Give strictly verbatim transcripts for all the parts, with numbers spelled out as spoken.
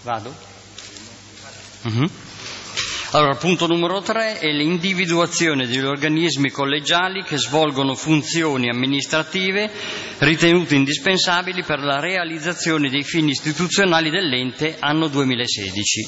Vado? Uh-huh. Allora, punto numero tre è l'individuazione degli organismi collegiali che svolgono funzioni amministrative ritenute indispensabili per la realizzazione dei fini istituzionali dell'ente anno duemilasedici.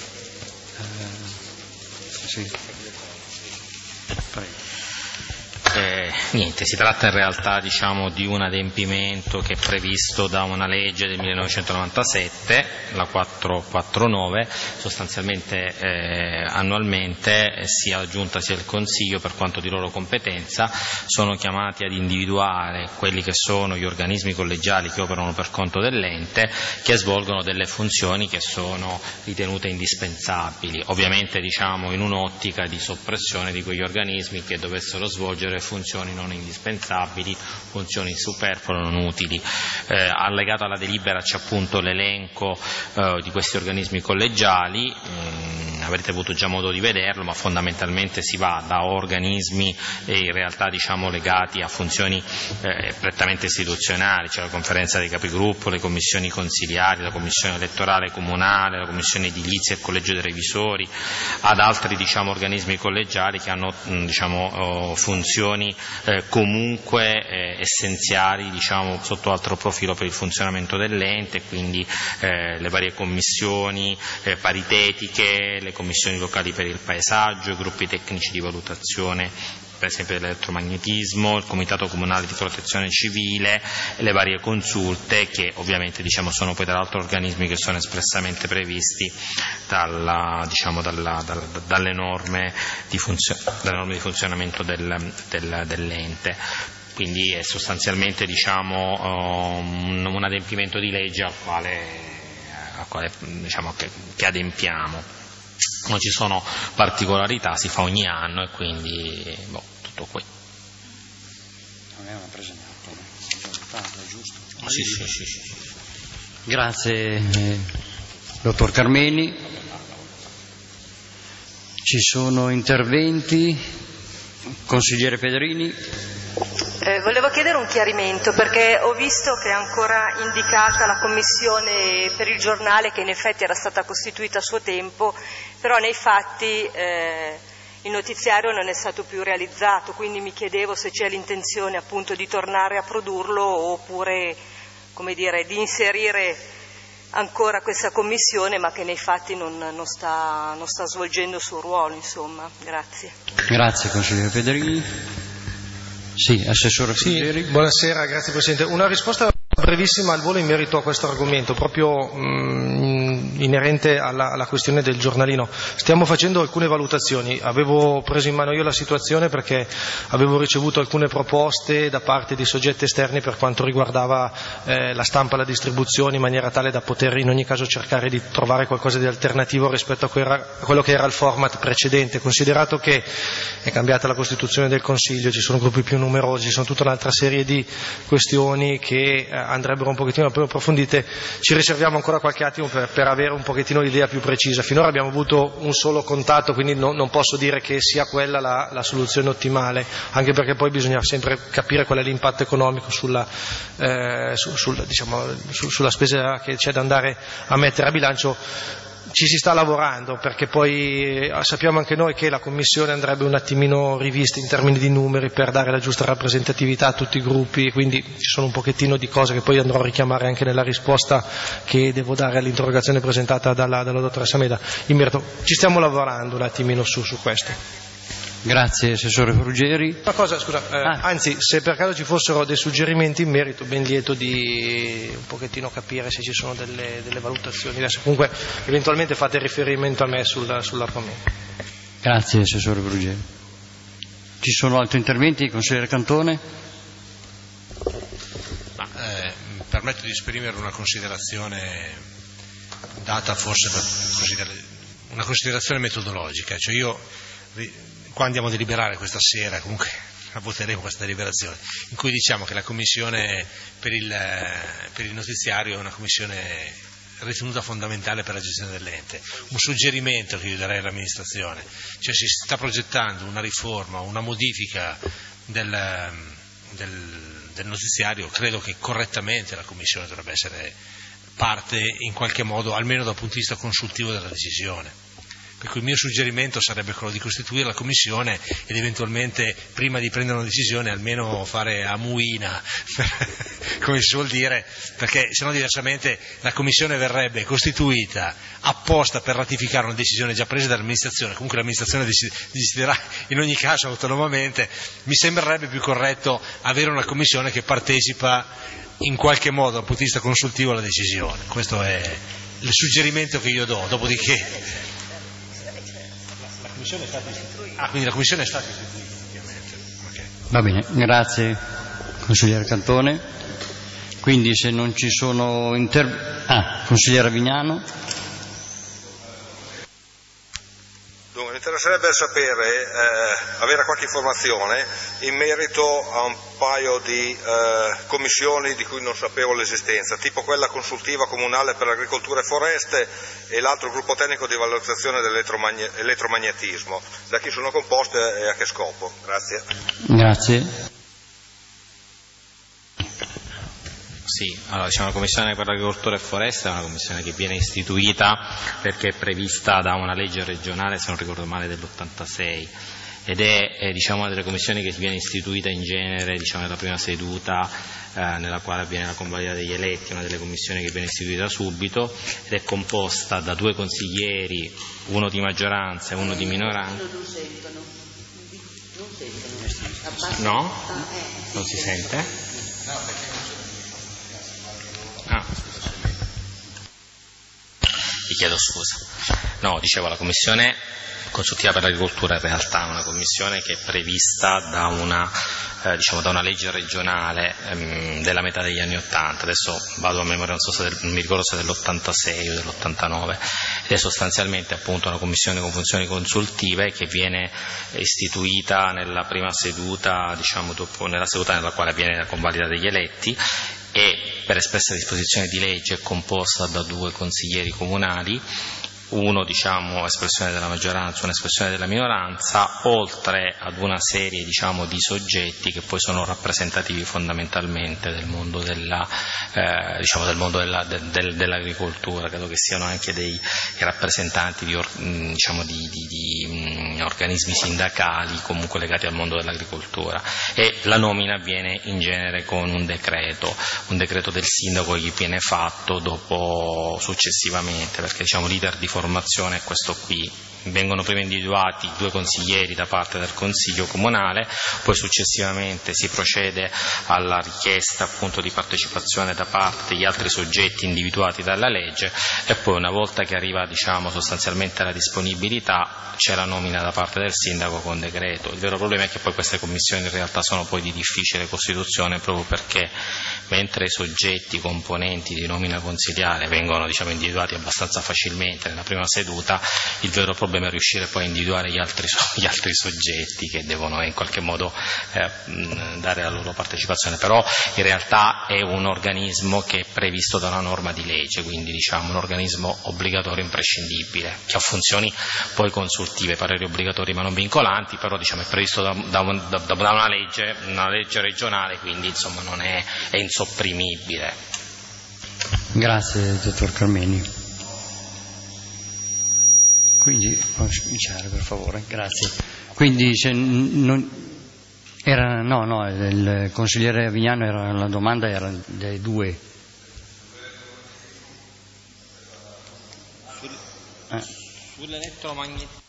Uh, sì. Prego. Eh, niente, si tratta in realtà diciamo di un adempimento che è previsto da una legge del millenovecentonovantasette, la quattrocentoquarantanove, sostanzialmente eh, annualmente eh, sia Giunta sia il Consiglio, per quanto di loro competenza, sono chiamati ad individuare quelli che sono gli organismi collegiali che operano per conto dell'ente, che svolgono delle funzioni che sono ritenute indispensabili, ovviamente diciamo in un'ottica di soppressione di quegli organismi che dovessero svolgere funzioni non indispensabili, funzioni superflue, non utili. Eh, allegato alla delibera c'è appunto l'elenco eh, di questi organismi collegiali, mm, avrete avuto già modo di vederlo, ma fondamentalmente si va da organismi eh, in realtà diciamo legati a funzioni eh, prettamente istituzionali, cioè la conferenza dei capigruppo, le commissioni consiliari, la commissione elettorale comunale, la commissione edilizia e il collegio dei revisori, ad altri diciamo organismi collegiali che hanno mh, diciamo oh, funzioni Eh, comunque eh, essenziali diciamo sotto altro profilo per il funzionamento dell'ente, quindi eh, le varie commissioni eh, paritetiche, le commissioni locali per il paesaggio, i gruppi tecnici di valutazione per esempio dell'elettromagnetismo, il comitato comunale di protezione civile e le varie consulte che ovviamente diciamo sono poi tra l'altro organismi che sono espressamente previsti dalla, diciamo, dalla, dalla, dalle, norme di funzio- dalle norme di funzionamento del, del, dell'ente. Quindi è sostanzialmente diciamo un, un adempimento di legge al quale, al quale diciamo che, che adempiamo. Non ci sono particolarità, si fa ogni anno e quindi boh, tutto qui. Non è una presentata, è giusto? Sì, sì, sì, sì. Grazie, eh, dottor Carmeni. Ci sono interventi? Consigliere Pedrini. Eh, volevo chiedere un chiarimento perché ho visto che è ancora indicata la commissione per il giornale che in effetti era stata costituita a suo tempo, però nei fatti eh, il notiziario non è stato più realizzato, quindi mi chiedevo se c'è l'intenzione appunto di tornare a produrlo oppure, come dire, di inserire ancora questa commissione ma che nei fatti non, non, sta, non sta svolgendo il suo ruolo, insomma. Grazie. Grazie consigliere Pedrini. Sì, Assessore Frugeri. Sì, buonasera, grazie Presidente. Una risposta brevissima al volo in merito a questo argomento, proprio mh, inerente alla, alla questione del giornalino. Stiamo facendo alcune valutazioni, avevo preso in mano io la situazione perché avevo ricevuto alcune proposte da parte di soggetti esterni per quanto riguardava eh, la stampa e la distribuzione, in maniera tale da poter in ogni caso cercare di trovare qualcosa di alternativo rispetto a quello che era il format precedente, considerato che è cambiata la Costituzione del Consiglio, ci sono gruppi più numerosi, ci sono tutta un'altra serie di questioni che eh, andrebbero un pochettino più approfondite. Ci riserviamo ancora qualche attimo per, per avere un pochettino l'idea più precisa. Finora abbiamo avuto un solo contatto, quindi no, non posso dire che sia quella la, la soluzione ottimale, anche perché poi bisogna sempre capire qual è l'impatto economico sulla, eh, su, sul, diciamo, su, sulla spesa che c'è da andare a mettere a bilancio. Ci si sta lavorando perché poi sappiamo anche noi che la Commissione andrebbe un attimino rivista in termini di numeri per dare la giusta rappresentatività a tutti i gruppi, quindi ci sono un pochettino di cose che poi andrò a richiamare anche nella risposta che devo dare all'interrogazione presentata dalla, dalla dottoressa Meda. In merito, ci stiamo lavorando un attimino su, su questo. Grazie Assessore Frugeri. Una cosa, scusa, eh, ah. anzi, se per caso ci fossero dei suggerimenti in merito, ben lieto di un pochettino capire se ci sono delle, delle valutazioni. Adesso comunque eventualmente fate riferimento a me sul, sull'argomento. Grazie Assessore Frugeri. Ci sono altri interventi, consigliere Cantone? Ma, eh, mi permetto di esprimere una considerazione data forse per consider- una considerazione metodologica, cioè io qua andiamo a deliberare questa sera, comunque la voteremo questa deliberazione, in cui diciamo che la commissione per il, per il notiziario è una commissione ritenuta fondamentale per la gestione dell'ente. Un suggerimento che io darei all'amministrazione, cioè si sta progettando una riforma, una modifica del, del, del notiziario, credo che correttamente la commissione dovrebbe essere parte in qualche modo, almeno dal punto di vista consultivo, della decisione. Per cui il mio suggerimento sarebbe quello di costituire la commissione ed eventualmente, prima di prendere una decisione, almeno fare a muina, come si suol dire, perché sennò diversamente la commissione verrebbe costituita apposta per ratificare una decisione già presa dall'amministrazione. Comunque l'amministrazione deciderà in ogni caso autonomamente. Mi sembrerebbe più corretto avere una commissione che partecipa in qualche modo dal punto di vista consultivo alla decisione. Questo è il suggerimento che io do. Dopodiché La commissione è stata istituita. Ah, quindi la commissione è stata istituita, ovviamente. Okay. Va bene, grazie consigliere Cantone. Quindi se non ci sono inter... Ah, consigliere Avignano. Dunque, mi interesserebbe sapere, eh, avere qualche informazione in merito a un paio di eh, commissioni di cui non sapevo l'esistenza, tipo quella consultiva comunale per l'agricoltura e foreste e l'altro gruppo tecnico di valutazione dell'elettromagnetismo. Da chi sono composte e a che scopo? Grazie. Grazie. Sì, allora diciamo la Commissione per l'Agricoltura e Foresta è una commissione che viene istituita perché è prevista da una legge regionale, se non ricordo male, dell'ottantasei, ed è, è diciamo, una delle commissioni che viene istituita in genere diciamo, nella prima seduta eh, nella quale avviene la convalida degli eletti, una delle commissioni che viene istituita subito, ed è composta da due consiglieri, uno di maggioranza e uno di minoranza. No? Non si sente? Ah. Vi chiedo scusa. No, dicevo, la Commissione consultiva per l'agricoltura in realtà è una commissione che è prevista da una, eh, diciamo, da una legge regionale ehm, della metà degli anni ottanta, adesso vado a memoria, non so se del, non mi ricordo se dell'ottantasei o dell'ottantanove, ed è sostanzialmente appunto una commissione con funzioni consultive che viene istituita nella prima seduta, diciamo dopo, nella seduta nella quale avviene la convalida degli eletti, e per espressa disposizione di legge è composta da due consiglieri comunali, uno diciamo espressione della maggioranza, un'espressione della minoranza, oltre ad una serie diciamo di soggetti che poi sono rappresentativi fondamentalmente del mondo della eh, diciamo del mondo della, del, del, dell'agricoltura. Credo che siano anche dei rappresentanti di, or, diciamo di, di, di mh, organismi sindacali comunque legati al mondo dell'agricoltura, e la nomina avviene in genere con un decreto un decreto del sindaco che viene fatto dopo successivamente, perché diciamo l'iter di formazione è questo qui: vengono prima individuati due consiglieri da parte del Consiglio Comunale, poi successivamente si procede alla richiesta appunto di partecipazione da parte degli altri soggetti individuati dalla legge, e poi una volta che arriva diciamo sostanzialmente la disponibilità c'è la nomina da parte del sindaco con decreto. Il vero problema è che poi queste commissioni in realtà sono poi di difficile costituzione, proprio perché mentre i soggetti componenti di nomina consiliare vengono diciamo individuati abbastanza facilmente nella prima seduta, il vero problema è riuscire poi a individuare gli altri, gli altri soggetti che devono in qualche modo eh, dare la loro partecipazione. Però in realtà è un organismo che è previsto da una norma di legge, quindi diciamo un organismo obbligatorio imprescindibile, che ha funzioni poi consultive, pareri obbligatori ma non vincolanti, però diciamo è previsto da, da, un, da, da una legge, una legge regionale, quindi insomma non è, è insopprimibile. Grazie dottor Carmeni. Quindi, cominciare per favore, grazie. Quindi se non era, no, no, il consigliere Avignano era, la domanda era dei due. Eh. Sull'elettromagnetismo.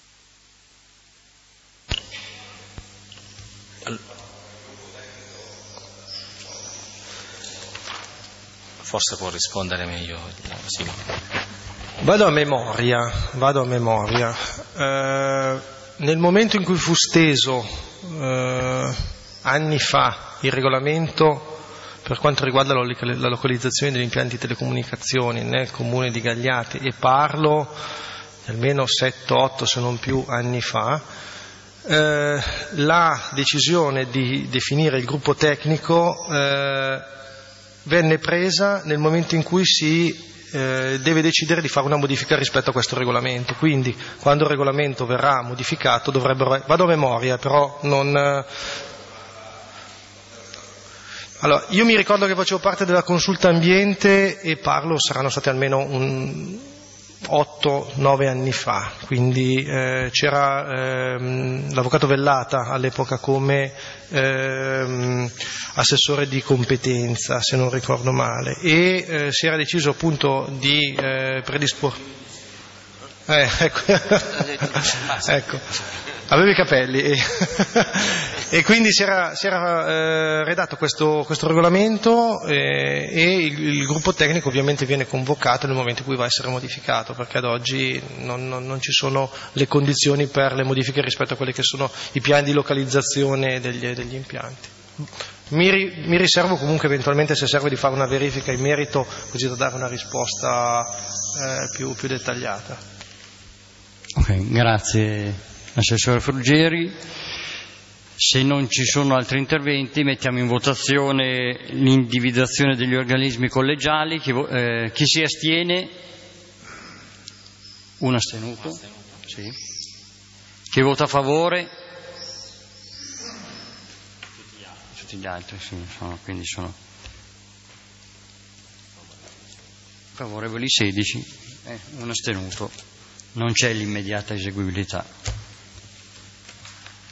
Forse può rispondere meglio Simone. Vado a memoria, vado a memoria. Eh, nel momento in cui fu steso eh, anni fa il regolamento per quanto riguarda la localizzazione degli impianti di telecomunicazioni nel comune di Gagliate, e parlo di almeno sette otto se non più anni fa, eh, la decisione di definire il gruppo tecnico eh, venne presa nel momento in cui si Eh, deve decidere di fare una modifica rispetto a questo regolamento. Quindi quando il regolamento verrà modificato dovrebbero, vado a memoria però non, Allora, io mi ricordo che facevo parte della consulta ambiente e parlo, saranno stati almeno un otto nove anni fa, quindi eh, c'era ehm, l'avvocato Vellata all'epoca come ehm, assessore di competenza, se non ricordo male, e eh, si era deciso appunto di eh, predisporre. Eh, ecco. Ecco, avevo i capelli e, e quindi si era, si era eh, redatto questo, questo regolamento eh, e il, il gruppo tecnico ovviamente viene convocato nel momento in cui va a essere modificato, perché ad oggi non, non, non ci sono le condizioni per le modifiche rispetto a quelli che sono i piani di localizzazione degli, degli impianti. Mi, ri, mi riservo comunque eventualmente, se serve, di fare una verifica in merito, così da dare una risposta eh, più, più dettagliata. Ok, grazie Assessore Fruggeri. Se non ci sono altri interventi, mettiamo in votazione l'individuazione degli organismi collegiali. Chi, eh, chi si astiene? Un astenuto? Sì. Chi vota a favore? Tutti gli altri, sì, sono, quindi sono favorevoli sedici, eh, un astenuto. Non c'è l'immediata eseguibilità.